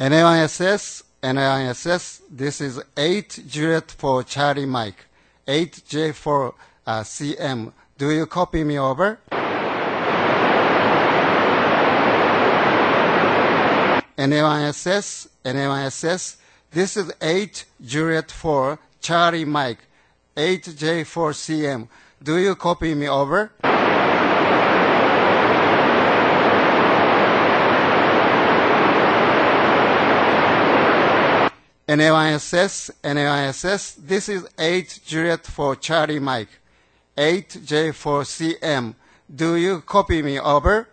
NAISS, NAISS, this is 8 Juliet for Charlie Mike, 8J for CM. Do you copy me over? NAISS, NAISS, this is 8 Juliet for Charlie Mike, 8J for CM. Do you copy me over? NAISS, NAISS, this is 8 Juliet for Charlie Mike, 8J for CM. Do you copy me over?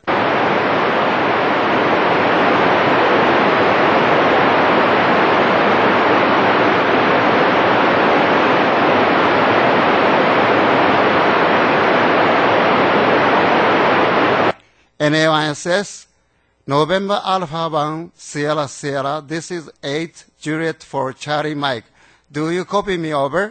NAISS, November Alpha 1, Sierra Sierra, this is 8 Juliet for Charlie Mike. Do you copy me over?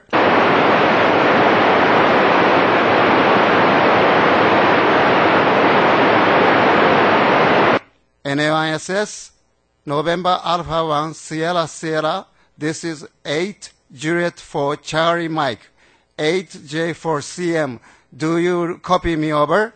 NAISS, November Alpha 1, Sierra Sierra, this is 8 Juliet for Charlie Mike, 8J for CM. Do you copy me over?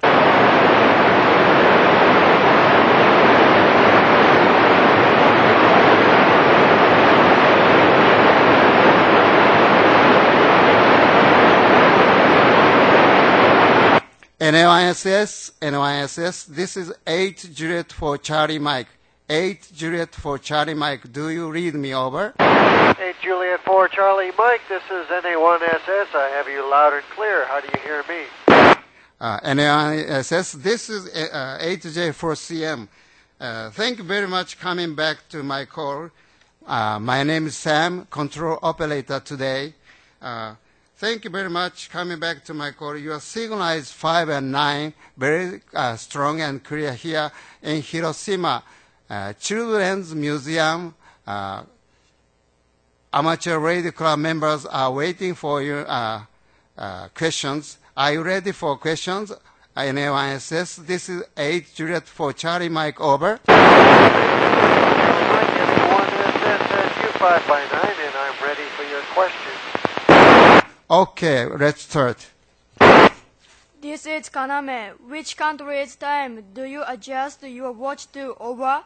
NAISS, NAISS, this is 8 Juliet for Charlie Mike, 8 Juliet for Charlie Mike. Do you read me over? 8 Juliet for Charlie Mike, this is NA1SS. I have you loud and clear. How do you hear me? NAISS, this is 8J for CM. Thank you very much coming back to my call. My name is Sam, control operator today. Thank you very much coming back to my call. Your signal is 5 and 9, very strong and clear here in Hiroshima. Children's Museum, amateur radio club members are waiting for your questions. Are you ready for questions? NAISS, this is 8 Juliet for Charlie Mike, over. Mike, NA1SS, U5 by 9, and I'm ready for your questions. Okay, let's start. This is Kaname. Which country's time do you adjust your watch to, over?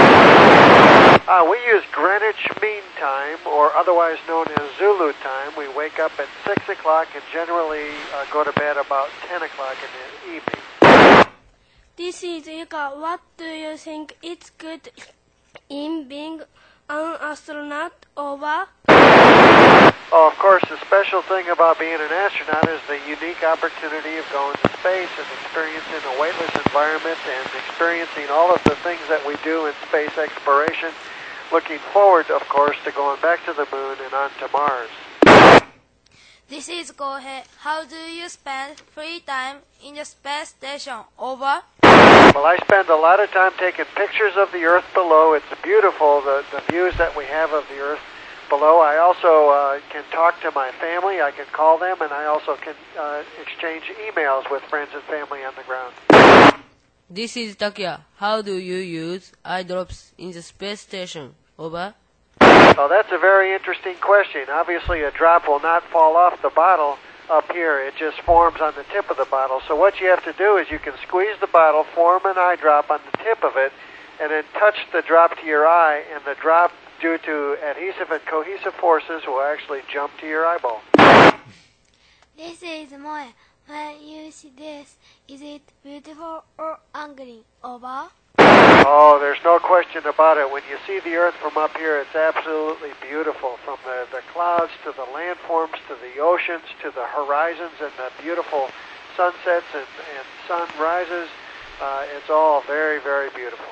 We use Greenwich Mean Time, or otherwise known as Zulu time. We wake up at 6 o'clock and generally go to bed about 10 o'clock in the evening. This is Ika. What do you think is good in being an astronaut, over? Oh, of course, the special thing about being an astronaut is the unique opportunity of going to space and experiencing a weightless environment and experiencing all of the things that we do in space exploration. Looking forward, of course, to going back to the moon and on to Mars. This is Gohei. How do you spend free time in the space station, over? Well, I spend a lot of time taking pictures of the Earth below. It's beautiful, the views that we have of the Earth below. I also can talk to my family. I can call them, and I also can exchange emails with friends and family on the ground. This is Takia. How do you use eye drops in the space station, over? Well, that's a very interesting question. Obviously, a drop will not fall off the bottle up here. It just forms on the tip of the bottle. So what you have to do is you can squeeze the bottle, form an eye drop on the tip of it, and then touch the drop to your eye, and the drop, due to adhesive and cohesive forces, will actually jump to your eyeball. This is Moe. When you see this, is it beautiful or ugly, over? Oh, there's no question about it. When you see the Earth from up here, it's absolutely beautiful. From the clouds to the landforms to the oceans to the horizons and the beautiful sunsets and sunrises, it's all very, very beautiful.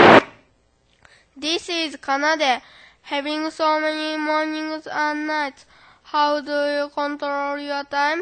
This is Canada. Having so many mornings and nights, how do you control your time?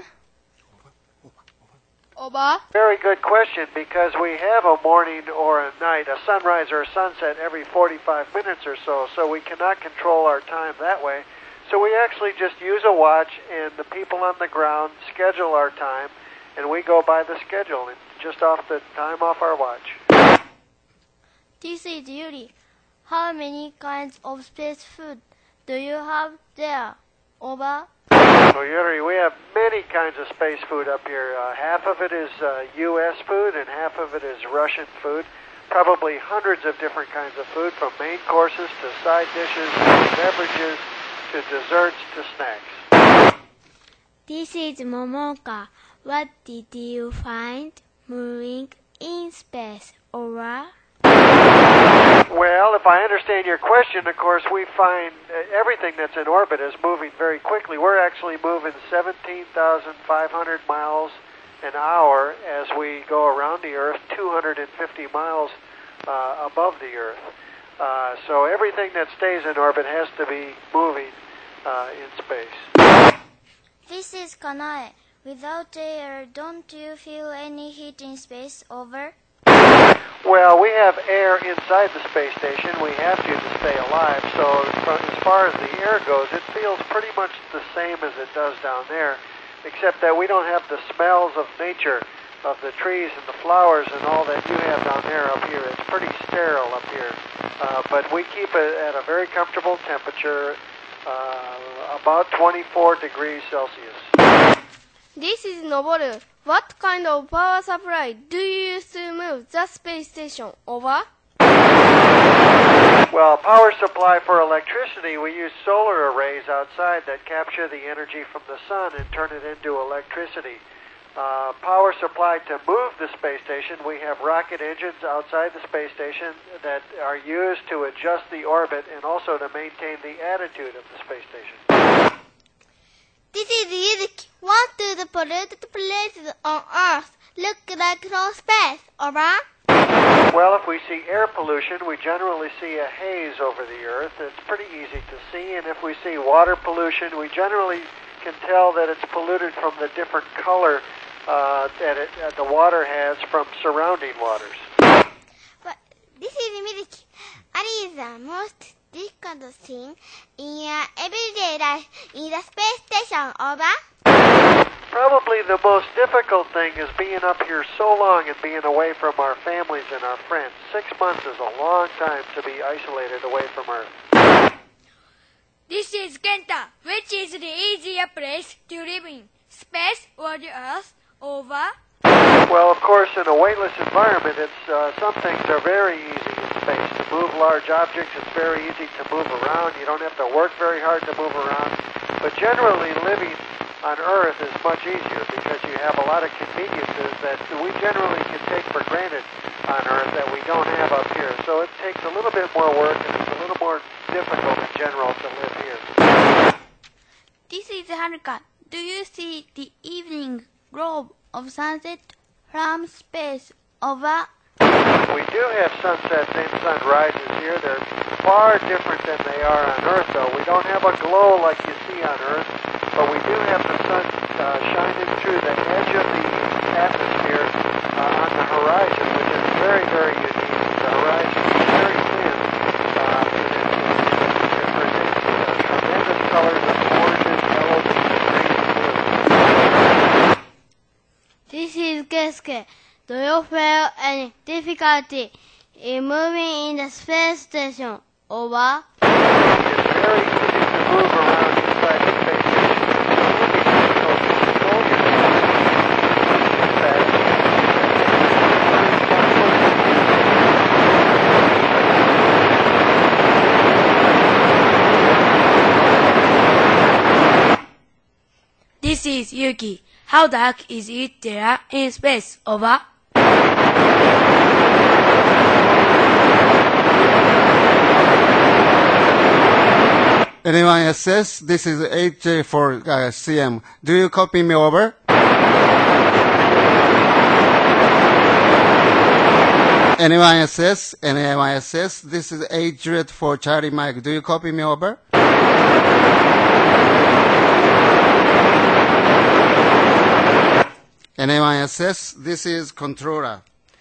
Over? Very good question, because we have a morning or a night, a sunrise or a sunset every 45 minutes or so, so we cannot control our time that way. So we actually just use a watch, and the people on the ground schedule our time, and we go by the schedule, and just off the time off our watch. This is Yuri. How many kinds of space food do you have there? Over. So Yuri, we have many kinds of space food up here. Half of it is U.S. food and half of it is Russian food. Probably hundreds of different kinds of food, from main courses to side dishes to beverages to desserts to snacks. This is Momoka. What did you find moving in space? Over. Well, if I understand your question, of course, we find everything that's in orbit is moving very quickly. We're actually moving 17,500 miles an hour as we go around the Earth, 250 miles above the Earth. So everything that stays in orbit has to be moving in space. This is Kanae. Without air, don't you feel any heat in space? Over. Well, we have air inside the space station. We have to stay alive. So as far as the air goes, it feels pretty much the same as it does down there, except that we don't have the smells of nature, of the trees and the flowers and all that you have down there up here. It's pretty sterile up here. But we keep it at a very comfortable temperature, about 24 degrees Celsius. This is Noboru. What kind of power supply do you use to move the space station? Over. Well, power supply for electricity, we use solar arrays outside that capture the energy from the sun and turn it into electricity. Power supply to move the space station, we have rocket engines outside the space station that are used to adjust the orbit and also to maintain the attitude of the space station. This is Yuzuki. What do the polluted places on Earth look like from space? Over. Well, if we see air pollution, we generally see a haze over the Earth. It's pretty easy to see. And if we see water pollution, we generally can tell that it's polluted from the different color that the water has from surrounding waters. But this is Mizuki. What is the most difficult thing in your everyday life in the space station? Over. Probably the most difficult thing is being up here so long and being away from our families and our friends. 6 months is a long time to be isolated away from Earth. This is Kenta. Which is the easier place to live in? Space or the Earth? Over. Well, of course, in a weightless environment, some things are very easy in space. To move large objects, it's very easy to move around. You don't have to work very hard to move around. But generally, living on Earth is much easier because you have a lot of conveniences that we generally can take for granted on Earth that we don't have up here. So it takes a little bit more work and it's a little more difficult in general to live here. This is Haruka. Do you see the evening globe of sunset from space? Over. We do have sunsets and sunrises here. They're far different than they are on Earth, though. We don't have a glow like you see on Earth, but we do have the sun shining through the edge of the atmosphere on the horizon, which is very, very unique. The horizon is very thin, and it presents tremendous colors of oranges, yellows, green, and blue. This is Keisuke. Do you feel any difficulty in moving in the space station? Over. It's very easy to move around inside the space station. This is Yuki. How dark is it there in space? Over. Anyone SS? This is HJ for CM. Do you copy me? Over. Anyone SS? Anyone SS? This is Juliet for Charlie Mike. Do you copy me? Over. Anyone SS? This is controller.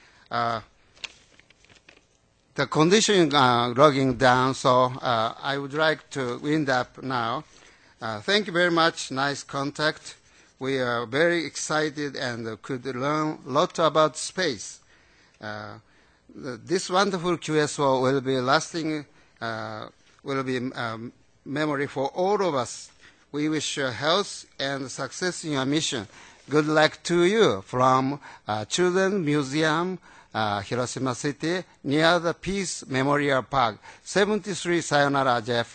The condition logging down, so I would like to wind up now. Thank you very much. Nice contact. We are very excited and could learn a lot about space. This wonderful QSO will be lasting will be memory for all of us. We wish you health and success in your mission. Good luck to you from Children's Museum, Hiroshima City, near the Peace Memorial Park. 73 Sayonara, Jeff.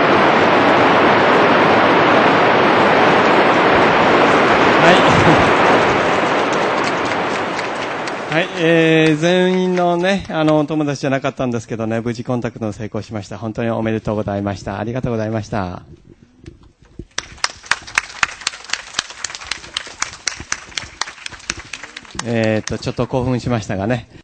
はい、全員のね、お友達じゃなかったんですけどね、無事コンタクトの成功しました。本当におめでとうございました。ありがとうございました。ちょっと興奮しましたがね。